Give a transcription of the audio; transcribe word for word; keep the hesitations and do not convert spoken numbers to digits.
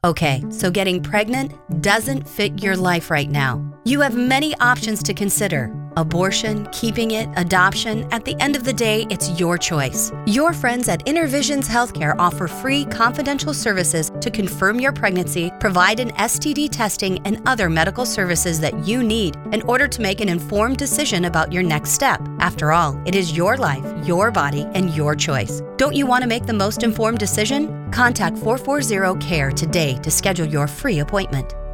Okay, so getting pregnant doesn't fit your life right now. You have many options to consider. Abortion, keeping it, adoption. At the end of the day, it's your choice. Your friends at InnerVisions Healthcare offer free, confidential services to confirm your pregnancy, provide an S T D testing, and other medical services that you need in order to make an informed decision about your next step. After all, it is your life, your body, and your choice. Don't you want to make the most informed decision? Contact four four zero C A R E today to schedule your free appointment.